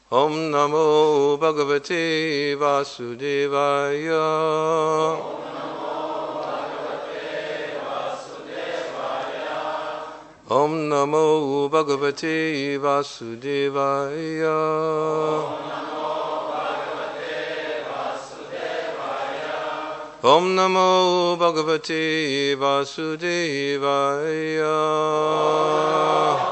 Om Namo Bhagavate Vasudevaya. Om Namo Bhagavate Vasudevaya. Om Namo Bhagavate Vasudevaya.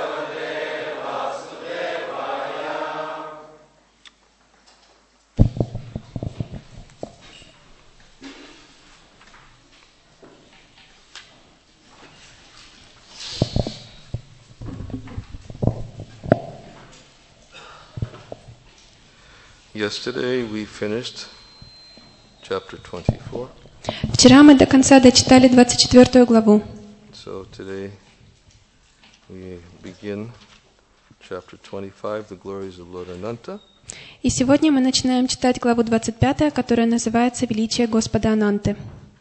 Yesterday we finished chapter 24. Вчера мы до конца дочитали 24 главу. So today we begin chapter 25, the glories of Lord Ananta. И сегодня мы начинаем читать главу 25, которая называется «Величие Господа Ананты».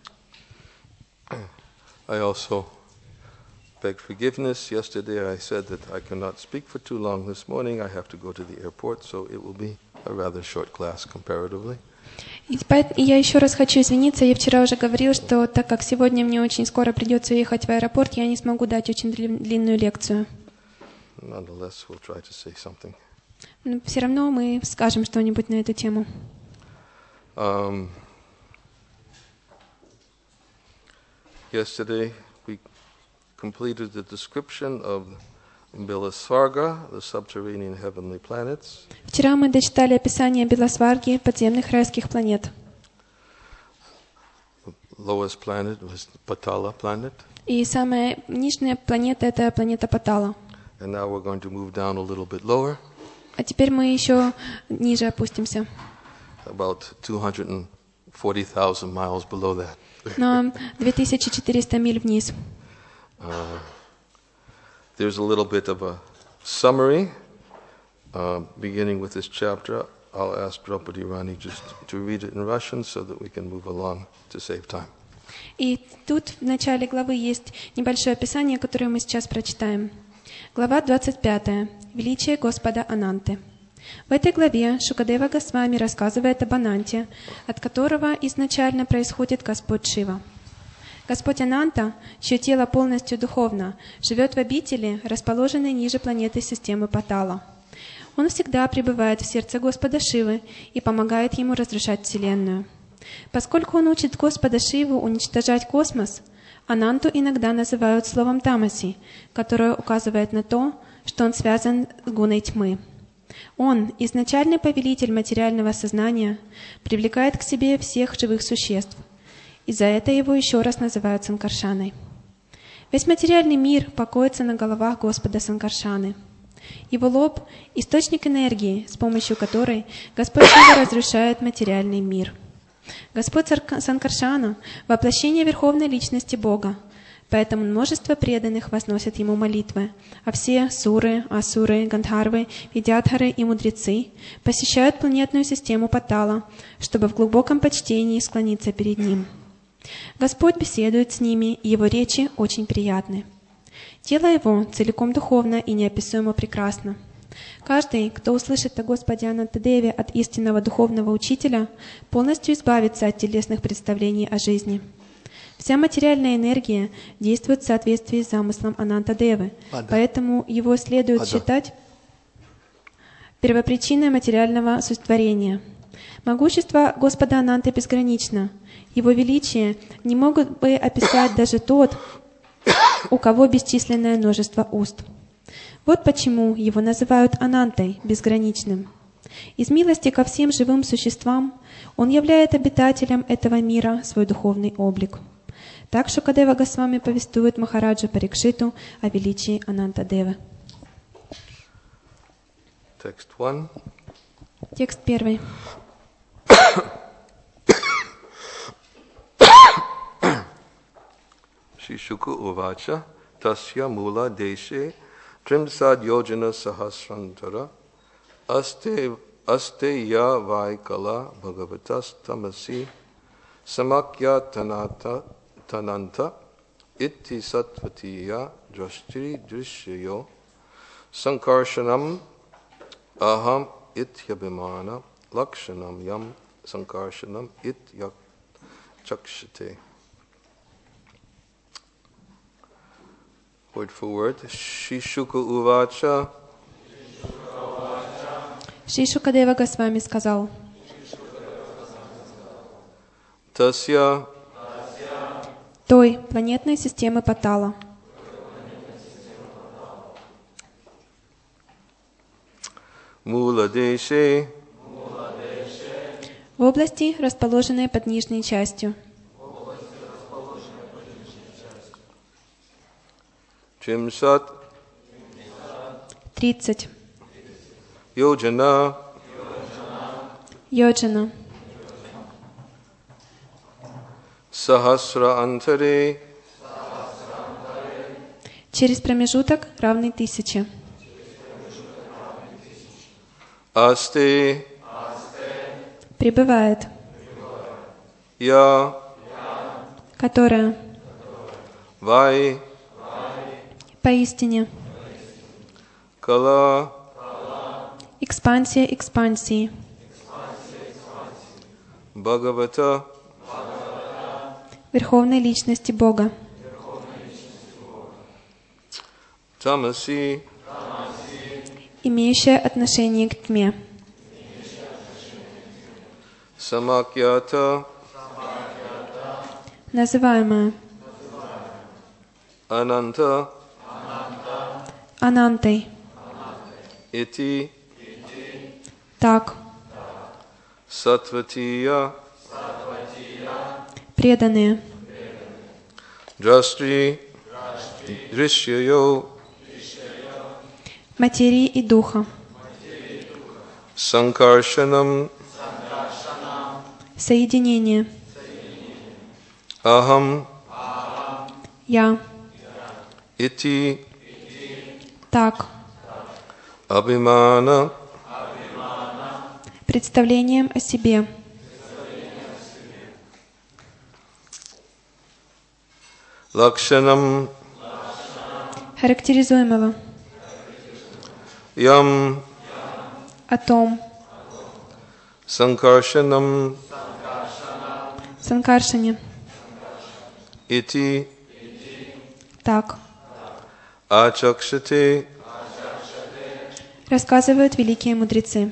I also beg forgiveness. Yesterday I said that I cannot speak for too long. This morning I have to go to the airport, so it will be a rather short class comparatively. И я еще раз хочу извиниться. Я вчера уже говорил, что так как сегодня мне очень скоро придется ехать в аэропорт, я не смогу дать очень длинную лекцию. Nonetheless, we'll try to say something. Но все равно мы скажем что-нибудь на эту тему. Yesterday we completed the description of Bilasvarga, the subterranean heavenly planets. Вчера мы дочитали описание Биласварги, подземных райских планет. The lowest planet was Patala planet. И самая нижняя планета — это планета Патала. And now we're going to move down a little bit lower. А теперь мы еще ниже опустимся. About 240,000 miles below that. На 2400 миль вниз. There's a little bit of a summary beginning with this chapter. I'll ask Draupadi Rani just to read it in Russian so that we can move along to save time. И тут в начале главы есть небольшое описание, которое мы сейчас прочитаем. Глава 25. Величие Господа Ананты. В этой главе Шукадева Госвами рассказывает об Ананте, от которого изначально происходит Господь Шива. Господь Ананта, чье тело полностью духовно, живет в обители, расположенной ниже планеты системы Патала. Он всегда пребывает в сердце Господа Шивы и помогает ему разрушать Вселенную. Поскольку он учит Господа Шиву уничтожать космос, Ананту иногда называют словом «тамаси», которое указывает на то, что он связан с гуной тьмы. Он, изначальный повелитель материального сознания, привлекает к себе всех живых существ. И за это его еще раз называют Санкаршаной. Весь материальный мир покоится на головах Господа Санкаршаны. Его лоб — источник энергии, с помощью которой Господь Шива разрушает материальный мир. Господь Санкаршана — воплощение Верховной Личности Бога, поэтому множество преданных возносят ему молитвы, а все суры, асуры, гандхарвы, видятхары и мудрецы посещают планетную систему Патала, чтобы в глубоком почтении склониться перед ним. Господь беседует с ними, и его речи очень приятны. Тело его целиком духовно и неописуемо прекрасно. Каждый, кто услышит о Господе Анантадеве от истинного духовного учителя, полностью избавится от телесных представлений о жизни. Вся материальная энергия действует в соответствии с замыслом Анантадевы, поэтому его следует считать первопричиной материального сотворения. Могущество Господа Ананты безгранично. Его величие не могут бы описать даже тот, у кого бесчисленное множество уст. Вот почему его называют Анантой, безграничным. Из милости ко всем живым существам он являет обитателям этого мира свой духовный облик. Так Шукадева Госвами повествует Махараджа Парикшиту о величии Анантадевы. Text 1. Текст 1. Shishuku uvacha tasya mula deshe trimsad yojana sahasrantara aste ya vaikala bhagavatas tamasi samakya tananta itti satvatiya drashtri drishyayo sankarshanam aham ityabhimana lakshanam yam sankarshanam ityakshate. Word for word. Shri-Shuka uvacha. Шри Шукадева Госвами сказал: Tasya той планетной системы Патала, Mula Deshe в области, расположенной под нижней частью, Chimsat 30, Yojana Йоджана, Sahasra Antare через промежуток, равный 1000, Aste пребывает, Ya которая Vai поистине Kala экспансия экспансии, Bhagavata Верховной Личности Бога, Tamasi имеющая отношение к тьме, Samakyata называемая Ananta Анантой, Iti так, Satvatiya преданные, Drastri Drishyayo материи и духа, Sankarshanam соединение, Aham я, Iti так, Abhimana представлением о себе, Lakshanam характеризуемого, Yam о том, Sankarshanam Санкаршане, Iti так, Achakshate рассказывают великие мудрецы.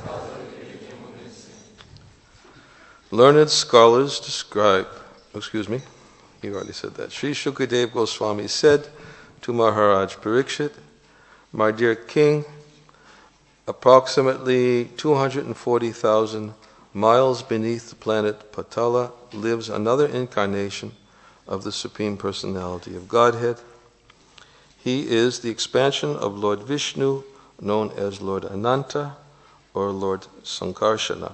Learned scholars describe, you already said that. Sri Shukadeva Goswami said to Maharaj Parikshit, my dear king, approximately 240,000 miles beneath the planet Patala lives another incarnation of the Supreme Personality of Godhead. He is the expansion of Lord Vishnu, known as Lord Ananta or Lord Sankarsana.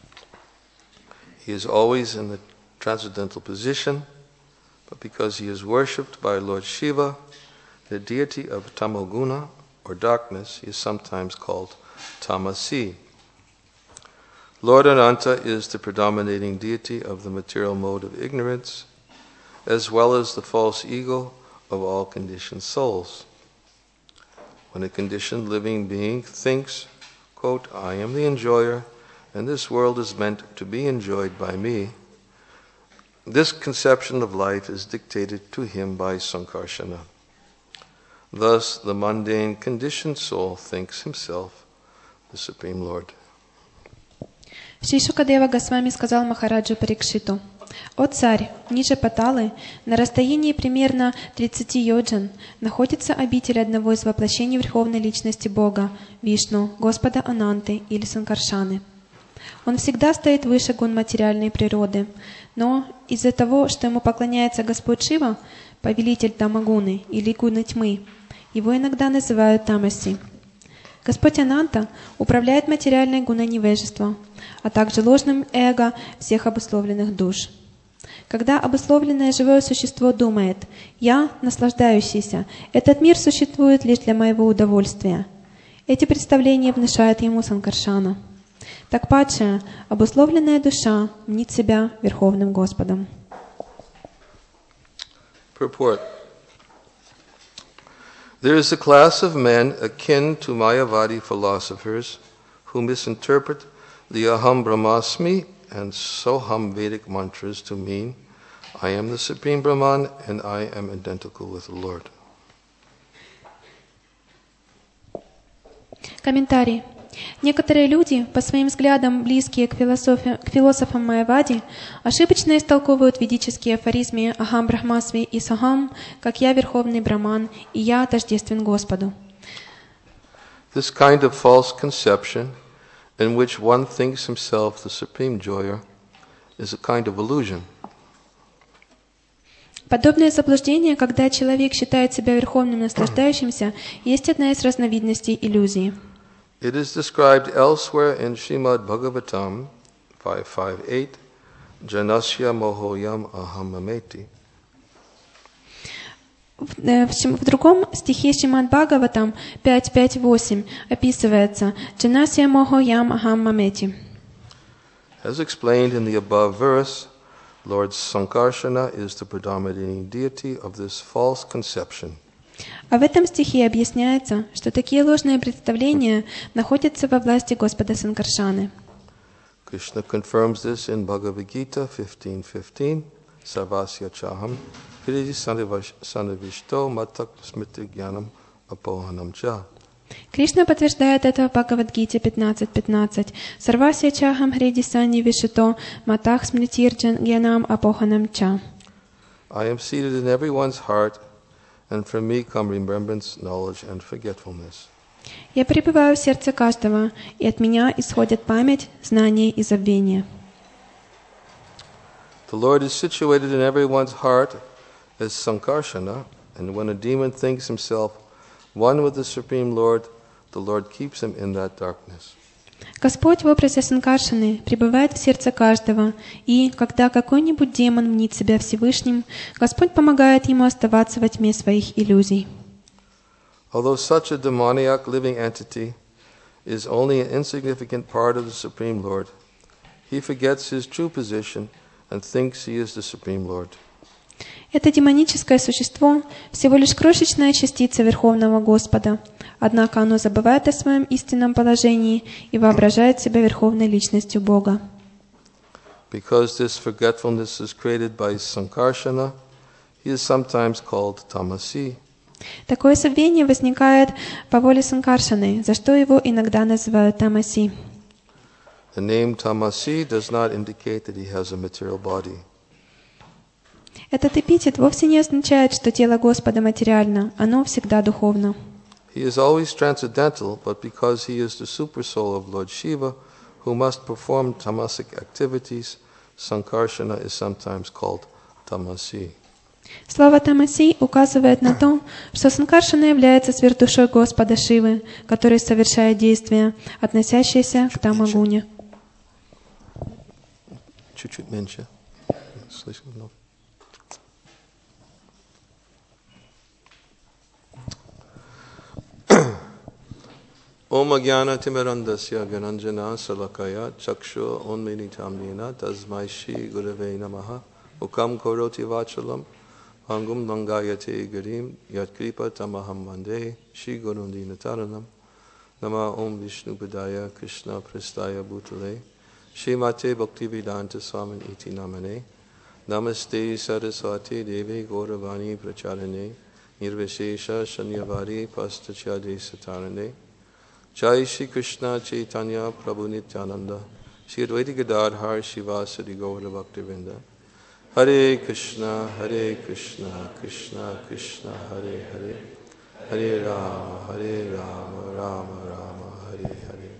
He is always in the transcendental position, but because he is worshipped by Lord Shiva, the deity of Tamoguna, or darkness, he is sometimes called Tamasi. Lord Ananta is the predominating deity of the material mode of ignorance, as well as the false ego of all conditioned souls. When a conditioned living being thinks, quote, I am the enjoyer, and this world is meant to be enjoyed by me, this conception of life is dictated to him by Sankarsana. Thus, the mundane conditioned soul thinks himself the Supreme Lord. Шри Шукадева Госвами сказал Махараджу Парикшиту: «О царь, ниже Паталы, на расстоянии примерно 30 йоджан, находится обитель одного из воплощений Верховной Личности Бога, Вишну, Господа Ананты или Санкаршаны. Он всегда стоит выше гун материальной природы, но из-за того, что ему поклоняется Господь Шива, повелитель Тамагуны или гуны тьмы, его иногда называют Тамаси. Господь Ананта управляет материальной гуной невежества, а также ложным эго всех обусловленных душ. Когда обусловленное живое существо думает: «Я наслаждающийся, этот мир существует лишь для моего удовольствия», эти представления внушают ему Санкаршана. Так падшая, обусловленная душа мнит себя Верховным Господом. Purport. There is a class of men akin to Mayavadi philosophers who misinterpret the Aham Brahmasmi and Soham Vedic mantras to mean, I am the Supreme Brahman and I am identical with the Lord. Комментарий. Некоторые люди, по своим взглядам близкие к философам Майявади, ошибочно истолковывают ведические афоризмы Ахам Брахмасви и Сохам, как «Я Верховный Браман» и «Я тождествен Господу». This kind of false conception, in which one thinks himself the supreme joyer, is a kind of illusion. Подобное заблуждение, когда человек считает себя верховным наслаждающимся, есть одна из разновидностей иллюзии. It is described elsewhere in Srimad Bhagavatam 5.5.8, Janasya Mohoyam Ahamameti. В другом стихе Шримад Бхагаватам 5.5.8 описывается «Джанасья мохо ям ахам мамети». As explained in the above verse, Lord Sankarsana is the predominating deity of this false conception. А в этом стихе объясняется, что такие ложные представления находятся во власти Господа Санкаршаны. Krishna confirms this in Bhagavad Gita 15.15, Sarvasya Chaham, Hridi Sanavishto Matak Smriti Jnanam Apohanam Cha. Кришна подтверждает это в Бхагавад-гите 15.15. Сарвасья чахам хриди санни вишито матах смритирджан гьянам апоханам ча. I am seated in everyone's heart, and from me come remembrance, knowledge, and forgetfulness. Я пребываю в сердце каждого, и от меня исходят память, знание и забвение. The Lord is situated in everyone's heart as Sankarshana, and when a demon thinks himself one with the Supreme Lord, the Lord keeps him in that darkness. Господь в образе Санкаршаны пребывает в сердце каждого, и, когда какой-нибудь демон мнит себя Всевышним, Господь помогает ему оставаться во тьме своих иллюзий. Although such a demoniac living entity is only an insignificant part of the Supreme Lord, he forgets his true position and thinks he is the Supreme Lord. Это демоническое существо всего лишь крошечная частица Верховного Господа, однако оно забывает о своем истинном положении и воображает себя Верховной Личностью Бога. Because this forgetfulness is created by Sankarshana, he is sometimes called Tamasi. Такое забвение возникает по воле Санкаршаны, за что его иногда называют Тамаси. The name Tamasi does not indicate that he has a material body. Этот эпитет вовсе не означает, что тело Господа материально, оно всегда духовно. He is always transcendental, but because he is the supersoul of Lord Shiva, who must perform tamasic activities, Sankarshana is sometimes called Tamasi. Слово «тамаси» указывает на то, что Санкаршана является сверхдушой Господа Шивы, который совершает действия, относящиеся к тамагуне. Чуть-чуть меньше. Слышно? Om Agyana Timirandasya Gyananjana Salakaya Chakshu Onminitam Nina Tasmai Shri Gurave Namaha Ukam Koroti Vachalam Pangum Langayate Garim Yatkripa Tamaham Vande Shri Gurundina Taranam Nama Om Vishnu Padaya Krishna Prastaya Bhutale Shri Mate Bhaktivedanta Swamin Iti Namane Namaste Saraswati Devi Gauravani Pracharane Nirvishesha Shanyavari Pastachade Satarane Jai Shri Krishna Chaitanya Prabhu Nityananda Shri Advaita Gadadhar Shivasadi Gaura Bhaktivinda Hare Krishna Krishna Krishna Hare Hare Hare Rama Rama Rama Hare Hare.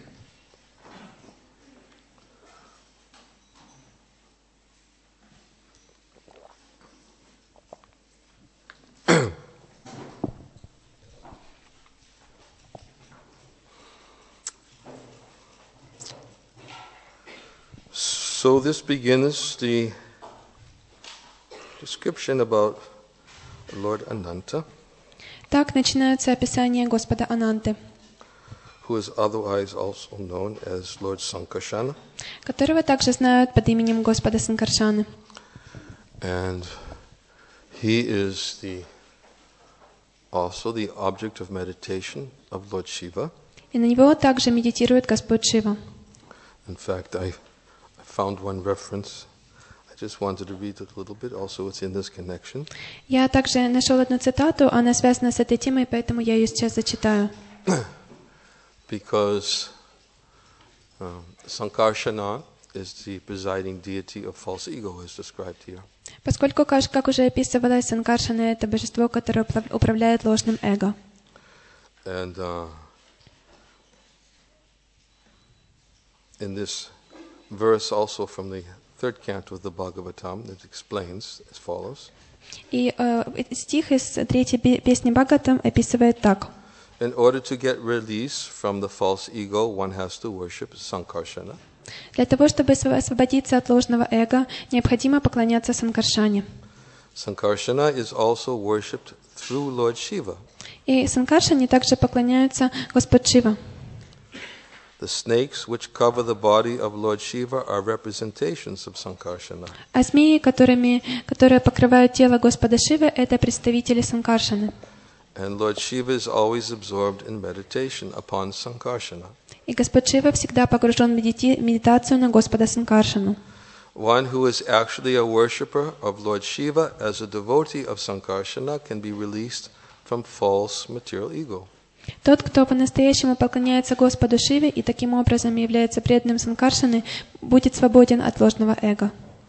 So this begins the description about Lord Ananta, Так начинается описание Господа Ананты, who is otherwise also known as Lord Sankarsana. которого также знают под именем Господа Санкаршаны. And he is also the object of meditation of Lord Shiva. И на него также медитирует Господь Шива. In fact, I found one reference. I just wanted to read it a little bit. Also, it's in this connection. Я также нашел одну цитату, она связана с этой темой, поэтому я ее сейчас зачитаю. Because Sankarsana is the presiding deity of false ego, as described here. Поскольку, как уже описывалось, Санкаршана — это божество, которое управляет ложным эго. And in this verse, also from the third canto of the Bhagavatam, it explains as follows. И стих из третьей песни Бхагаватам описывает так. In order to get release from the false ego, one has to worship Sankarshana. Для того, чтобы освободиться от ложного эго, необходимо поклоняться Санкаршане. Sankarshana is also worshipped through Lord Shiva. И Санкаршане также поклоняются Господь Шива. The snakes which cover the body of Lord Shiva are representations of Sankarshana. А змеи, которые покрывают тело Господа Шивы, это представители Санкаршаны. And Lord Shiva is always absorbed in meditation upon Sankarshana. И Господь Шива всегда погружен в медитацию на Господа Санкаршану. One who is actually a worshipper of Lord Shiva as a devotee of Sankarshana can be released from false material ego. Тот, кто по-настоящему поклоняется Господу Шиве и таким образом является преданным Санкаршаны, будет свободен от ложного эго.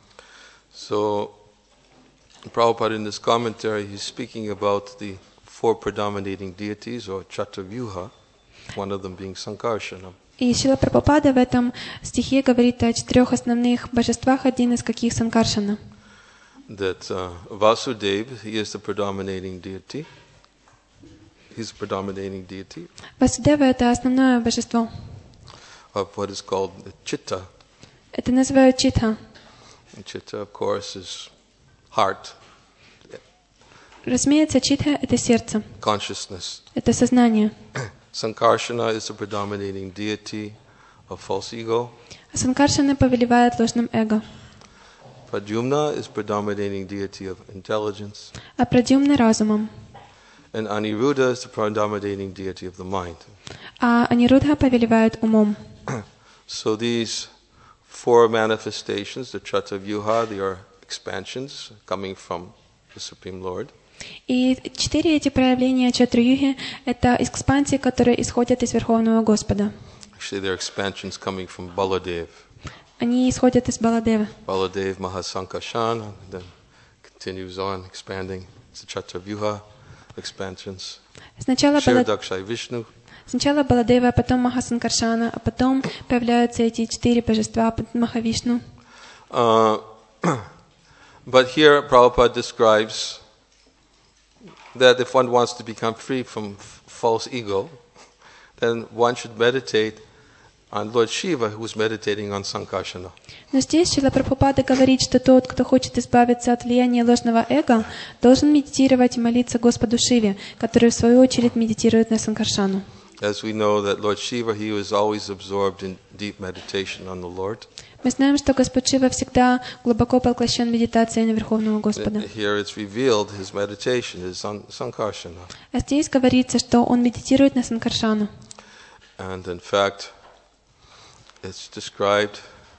So, Prabhupada in this commentary, he's speaking about the four predominating deities, or Chatavyuha, one of them being Sankarshana. И Шрила Прабхупада в этом стихе говорит о 4 основных божествах, один из каких Санкаршана. That Vasudeva, he is the predominating deity. He's the predominating deity Васудева — это основное божество. of what is called the Chitta. Это называют Читха. And Chitta, of course, is heart, Разумеется, Читха — это сердце, consciousness. это сознание. Sankarshana is the predominating deity of false ego. А Санкаршана повелевает ложным эго. Pradyumna is predominating deity of intelligence. А Прадьюмна — разумом. And Aniruddha is the predominating deity of the mind. А Анирудха повелевает умом. So these four manifestations, the Chatavyuha, they are expansions coming from the Supreme Lord. И 4 эти проявления Чатраюги — это экспансии, которые исходят из Верховного Господа. Actually, they're expansions coming from Baladev. Они исходят из Баладевы. Baladev Mahasankashan, and then continues on expanding. It's the Chatavyuha expansions. Сначала Kshiradakshai Vishnu. Баладева, потом Махасанкаршана, а потом появляются эти 4 божества, Махавишну. But here Prabhupada describes that if one wants to become free from false ego, then one should meditate on Lord Shiva, who is meditating on Sankarshana. Но здесь Шрила Прабхупада говорит, что тот, кто хочет избавиться от влияния ложного эго, должен медитировать и молиться Господу Шиве, который в свою очередь медитирует на Санкаршану. As we know that Lord Shiva, he was always absorbed in deep meditation on the Lord. Мы знаем, что Господь Шива всегда глубоко поглощен медитацией на Верховного Господа. Here it's revealed his meditation is on Sankarshana. А здесь говорится, что он медитирует на Санкаршану. And in fact, it's described,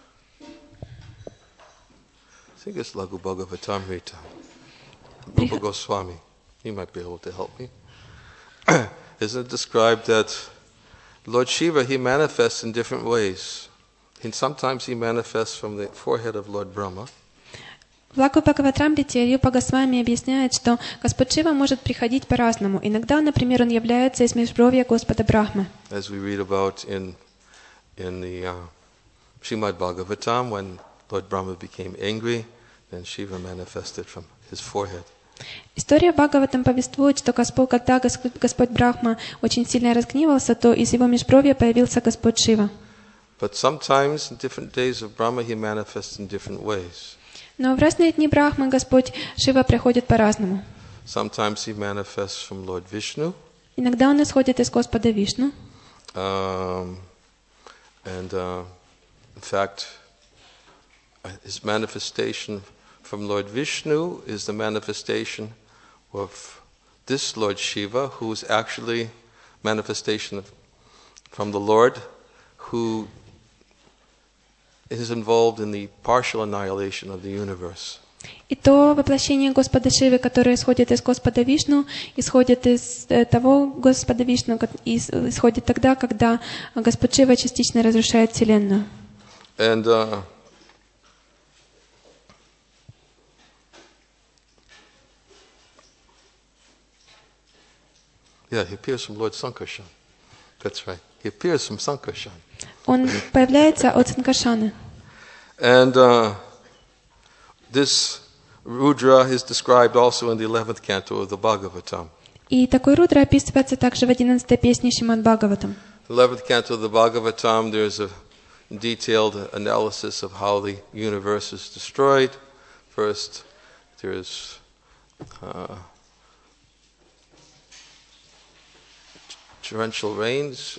I think it's Laghu Bhagavatamrita, Rupa Goswami, he might be able to help me. Isn't it described that Lord Shiva, he manifests in different ways. And sometimes he manifests from the forehead of Lord Brahma. В Лаку Бхагаватрамрите Рупа Госвами объясняет, что Господь Шива может приходить по-разному. Иногда, например, он является из межбровья Господа Брахмы. As we read about in the Srimad Bhagavatam, when Lord Brahma became angry, then Shiva manifested from his forehead. История Бхагаватам повествует, что когда Господь Брахма очень сильно разгневался, то из его межбровья появился Господь Шива. But sometimes in different days of Brahma, he manifests in different ways. Но в разные дни Брахмы Господь Шива приходит по-разному. Sometimes he manifests from Lord Vishnu. Иногда он исходит из Господа Вишну. In fact, his manifestation from Lord Vishnu is the manifestation of this Lord Shiva, who is actually manifestation from the Lord, who is involved in the partial annihilation of the universe. И то воплощение Господа Шивы, которое исходит из Господа Вишну, исходит из того Господа Вишну, исходит тогда, когда Господь Шива частично разрушает Вселенную. And he appears from Lord Sankarshan. That's right. He appears from Sankarshan. Он появляется от Санкаршаны. And this Rudra is described also in the 11th canto of the Bhagavatam. И такой Рудра описывается также в 11-й песне Шримад Бхагаватам. The 11th canto of the Bhagavatam, there's a detailed analysis of how the universe is destroyed. First, there's torrential rains,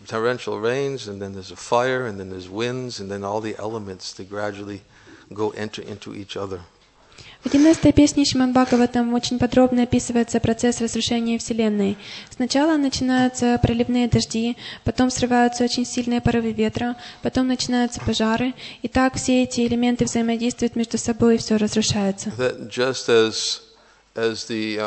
and then there's a fire, and then there's winds, and then all the elements, they gradually enter into each other. В 11-й песне Шримад Бхагаватам очень подробно описывается процесс разрушения Вселенной. Сначала начинаются проливные дожди, потом срываются очень сильные порывы ветра, потом начинаются пожары, и так все эти элементы взаимодействуют между собой, и все разрушается. Just as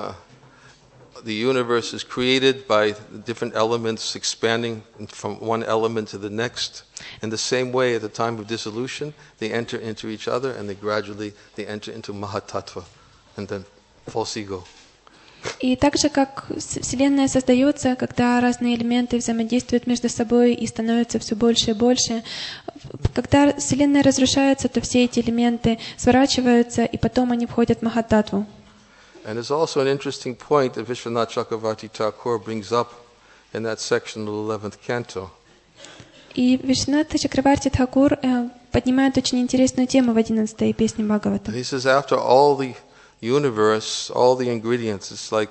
the universe is created by different elements expanding from one element to the next. In the same way, at the time of dissolution, they enter into each other, and they gradually enter into Mahatattva, and then false ego. И так же, как Вселенная создается, когда разные элементы взаимодействуют между собой и становятся все больше и больше, когда Вселенная разрушается, то все эти элементы сворачиваются, и потом они входят в Махататтву. And there's also an interesting point that Vishwanath Chakravarti Thakur brings up in that section of the 11th canto. И Вишванат Чакраварти Тхакур поднимает очень интересную тему в 11-й песне Бхагавата. He says, after all the universe, all the ingredients, it's like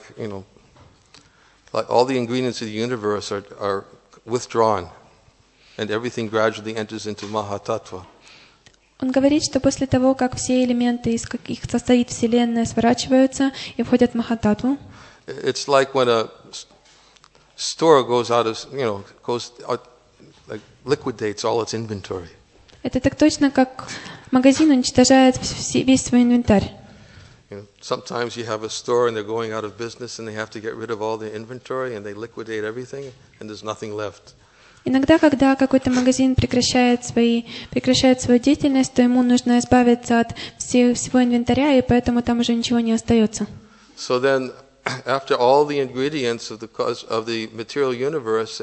all the ingredients of the universe are withdrawn, and everything gradually enters into Mahatattva. Он говорит, что после того, как все элементы, из каких состоит Вселенная, сворачиваются и входят в Махататтву. It's like when a store goes out of, like liquidates all its inventory. Это так точно, как магазин уничтожает весь свой инвентарь. Sometimes you have a store and they're going out of business and they have to get rid of all their inventory and they liquidate everything and there's nothing left. Иногда, когда какой-то магазин прекращает свою деятельность, то ему нужно избавиться от всего инвентаря, и поэтому там уже ничего не остается. So then, after all the ingredients of the material universe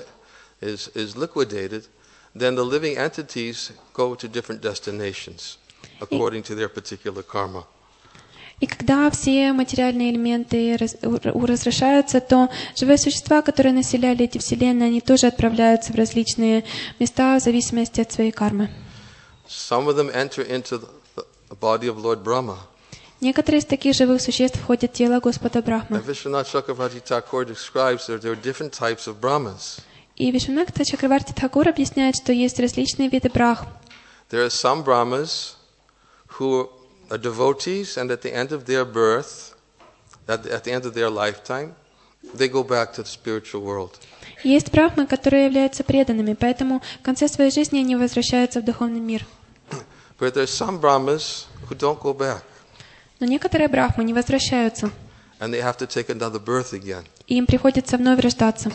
is liquidated, then the living entities go to different destinations according to their particular karma. И когда все материальные элементы разрушаются, то живые существа, которые населяли эти вселенные, они тоже отправляются в различные места в зависимости от своей кармы. Some of them enter into the body of Lord Brahma. Некоторые из таких живых существ входят в тело Господа Брахмы. And Vishwanath Chakravarti Thakur describes that there are different types of Brahmas. И Вишванат Чакраварти Тхакур объясняет, что есть различные виды брахм. There are some Brahmas who are devotees, and at the end of their birth, at the end of their lifetime, they go back to the spiritual world. Есть брахмы, которые являются преданными, поэтому в конце своей жизни они возвращаются в духовный мир. But there are some Brahmas who don't go back. Но некоторые брахмы не возвращаются. And they have to take another birth again. И им приходится вновь рождаться.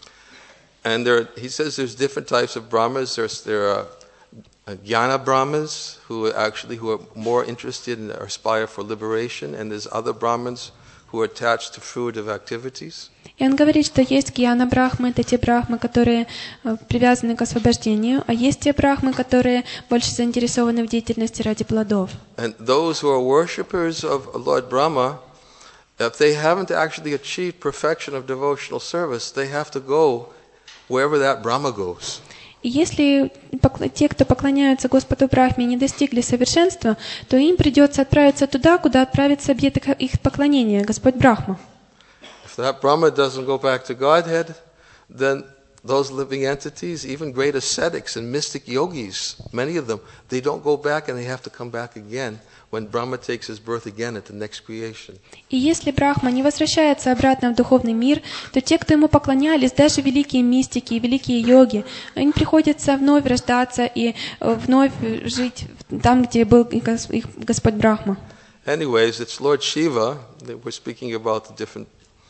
And he says there's different types of Brahmas. There are Jnana Brahmas who are more interested and aspire for liberation, and there's other Brahmins who are attached to fruitive activities. И он говорит, что есть гьяна брахмы, это те брахмы, которые привязаны к освобождению, а есть те брахмы, которые больше заинтересованы в деятельности ради плодов. And those who are worshippers of Lord Brahma, if they haven't actually achieved perfection of devotional service, they have to go wherever that Brahma goes. И если те, кто поклоняются Господу Брахме, не достигли совершенства, то им придется отправиться туда, куда отправится объект их поклонения, Господь Брахма. If that Brahma doesn't go back to Godhead, then those living entities, even great ascetics and mystic yogis, many of them, they don't go back and they have to come back again when Brahma takes his birth again at the next creation. И если Брахма не возвращается обратно в духовный мир, то те, кто ему поклонялись, даже великие мистики и великие йоги, им приходится вновь рождаться и вновь жить там, где был их Господь Брахма. Anyways, it's Lord Shiva. We're speaking about the different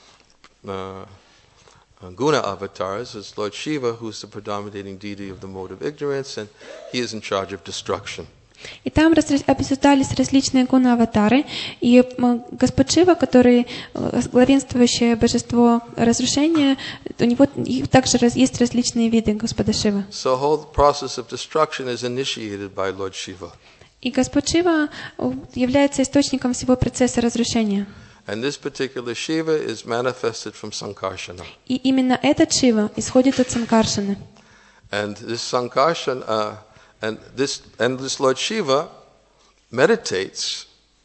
Guna avatars. It's Lord Shiva who's the predominating deity of the mode of ignorance, and he is in charge of destruction. И там обсуждались различные гуна-аватары, и Господь Шива, который главенствующее божество разрушения, у него также есть различные виды Господа Шивы. So the whole process of destruction is initiated by Lord Shiva. И Господь Шива является источником всего процесса разрушения. And this particular Shiva is manifested from Sankarshana. И именно этот Шива исходит от Санкаршаны. And this Sankarshana, and this Lord Shiva meditates,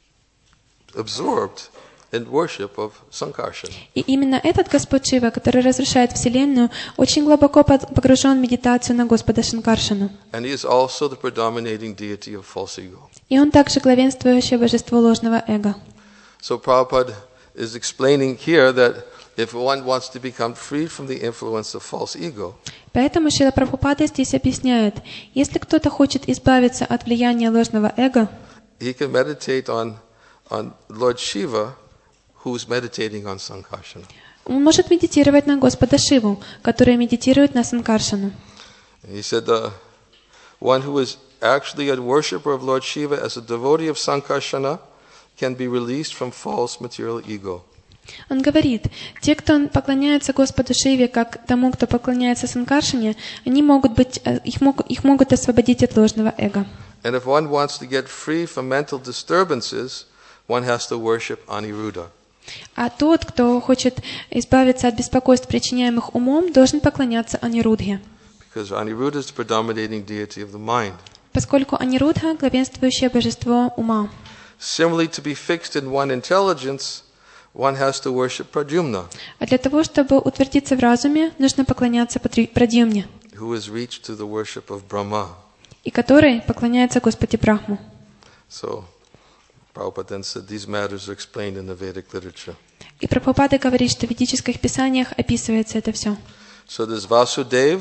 absorbed in worship of Sankarshana. И именно этот Господь Шива, который разрушает Вселенную, очень глубоко погружен в медитацию на Господа Санкаршану. And he is also the predominating deity of false ego. И он также главенствующее божество ложного эго. So Prabhupada is explaining here that if one wants to become freed from the influence of false ego, Поэтому Шрила Прабхупада здесь объясняет, если кто-то хочет избавиться от влияния ложного эго, he can meditate on Lord Shiva, who's meditating on Sankarshana. он может медитировать на Господа Шиву, который медитирует на Санкаршану. He said the one who is actually a worshipper of Lord Shiva as a devotee of Sankarshana can be released from false material ego. Он говорит, те, кто поклоняется Господу Шиве, как тому, кто поклоняется Санкаршане, они могут быть, их могут освободить от ложного эго. And if one wants to get free from mental disturbances, one has to worship Aniruddha. А тот, кто хочет избавиться от беспокойств, причиняемых умом, должен поклоняться Анирудхе. Because Aniruddha is the predominating deity of the mind. Поскольку Анирудха — главенствующее божество ума. Similarly, to be fixed in one intelligence, one has to worship Pradyumna, А для того, чтобы утвердиться в разуме, нужно поклоняться Прадьюмне, who has reached to the worship of Brahma. и который поклоняется Господи Брахму. So, Prabhupada then said these matters are explained in the Vedic literature. И Прабхупада говорит, что в ведических писаниях описывается это все. So there's Vasudev,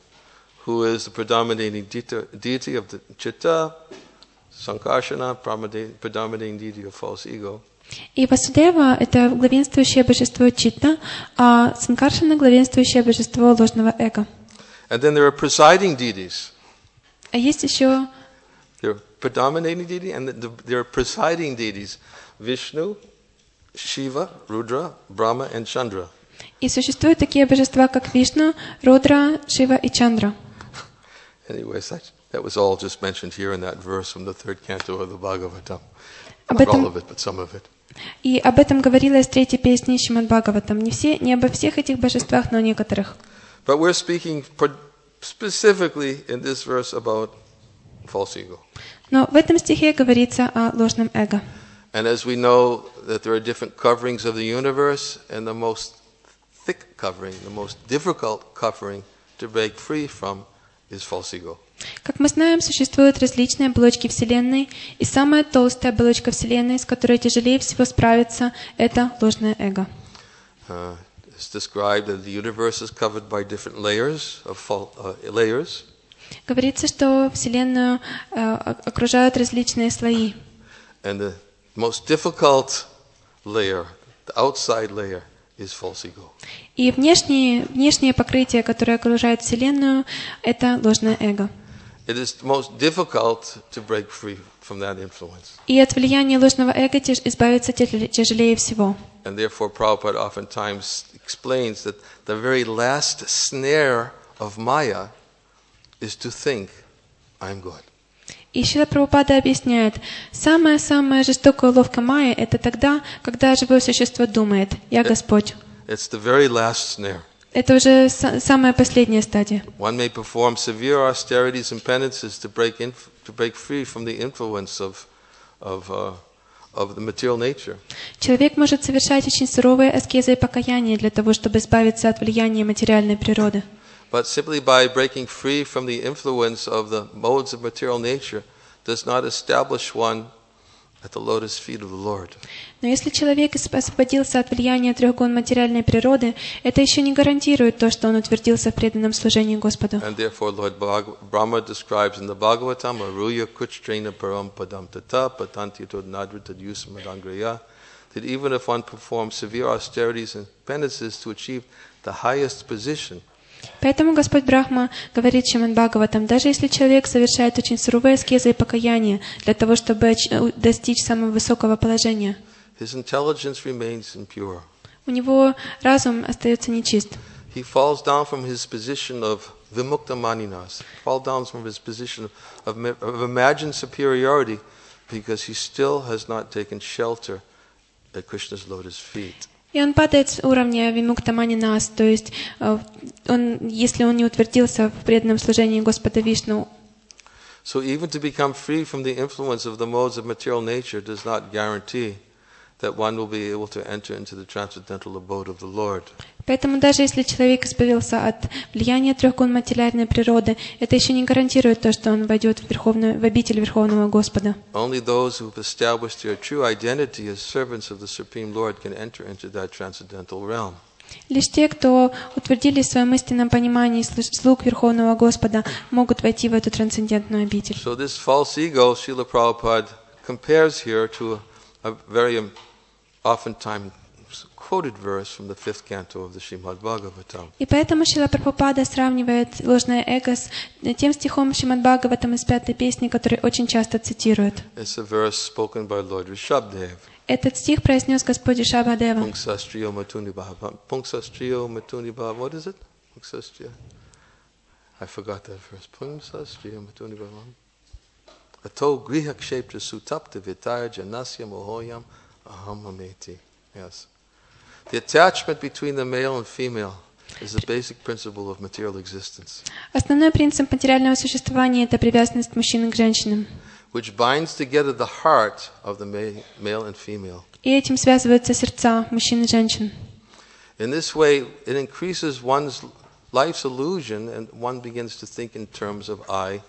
who is the predominating deity of the Chitta, Sankarshana, predominating deity of false ego. И Васудева — это главенствующее божество Читта, а Санкаршана — главенствующее божество ложного эго. And then there are presiding deities. А есть еще There are predominating deity and there are presiding deities. Vishnu, Shiva, Rudra, Brahma and Chandra. и существуют такие божества, как Вишну, Рудра, Шива и Чандра. Anyways, that was all just mentioned here in that verse from the third canto of the Bhagavatam. Об Not all этом, of it, but some of it. и об этом говорилось в третьей песне Шримад Бхагаватам. Не обо всех этих божествах, но о некоторых. But we're speaking specifically in this verse about false ego. Но в этом стихе говорится о ложном эго. And as we know that there are different coverings of the universe, and the most thick covering, the most difficult covering to break free from is false ego. Как мы знаем, существуют различные оболочки Вселенной, и самая толстая оболочка Вселенной, с которой тяжелее всего справиться, это ложное эго. It's described that the universe is covered by different layers of layers. Говорится, что Вселенную окружают различные слои. And the most difficult layer, the outside layer, is false ego. И внешнее покрытие, которое окружает Вселенную, это ложное эго. It is most difficult to break free from that influence. И от влияния ложного эго избавиться тяжелее всего. And therefore Prabhupada oftentimes explains that the very last snare of Maya is to think, I'm good. И Шрила Прабхупада объясняет, самая жестокая уловка Майи — это тогда, когда живое существо думает, «Я Господь». It's the very last snare. Это уже самая последняя стадия. One may perform severe austerities and penances to break free from the influence of the material nature. Человек может совершать очень суровые аскезы и покаяния для того, чтобы избавиться от влияния материальной природы. But simply by breaking free from the influence of the modes of material nature does not establish one at the lotus feet of the Lord. Но если человек освободился от влияния трех гун материальной природы, это еще не гарантирует то, что он утвердился в преданном служении Господу. And therefore Lord Brahma describes in the Bhagavatam, Aruya Kuchtrena Param Padam Tata Patanti Tod Nadritad Yusamadangreya, that even if one performs severe austerities and penances to achieve the highest position, Поэтому Господь Брахма говорит Шримад Бхагаватам, даже если человек совершает очень суровые аскезы и покаяние для того, чтобы достичь самого высокого положения, his intelligence remains impure. у него разум остается нечист. He falls down from his position of vimukta maninas, falls down from his position of imagined superiority because he still has not taken shelter at Krishna's lotus feet. И он падает с уровня вимуктамани нас, то есть если он не утвердился в преданном служении Господа Вишну. So even to become free from the influence of the modes of material nature does not guarantee that one will be able to enter into the transcendental abode of the Lord. Поэтому даже если человек избавился от влияния трех гун материальной природы, это еще не гарантирует то, что он войдет в обитель Верховного Господа. Only those who have established their true identity as servants of the Supreme Lord can enter into that transcendental realm. Лишь те, кто утвердились в своем истинном понимании слуг Верховного Господа, могут войти в эту трансцендентную обитель. So this false ego, Srila Prabhupada compares here to a very oftentimes quoted verse from the 5th canto of the Srimad Bhagavatam. И поэтому Шрила Прабхупада сравнивает ложное эго с тем стихом Шримад Бхагаватам из 5-й песни, который очень часто цитирует. It's a verse spoken by Lord Rishabdev. Этот стих произнес Господь Ришабхадева. Pungsastriyo matuni bhava. Pungsastriyo matuni bhava. What is it? Pungsastriyo. I forgot that verse. Pungsastriyo matuni bhava. Ato griha kshetra sutapta vitaya janasya mohoyam aham ameti. Yes. The attachment between the male and female is the basic principle of material existence, Основной принцип материального существования — это привязанность мужчин к женщинам. which binds together the heart of the male and female. И этим связываются сердца мужчин и женщин. In this way, it increases one's life's illusion, and one begins to think in terms of I.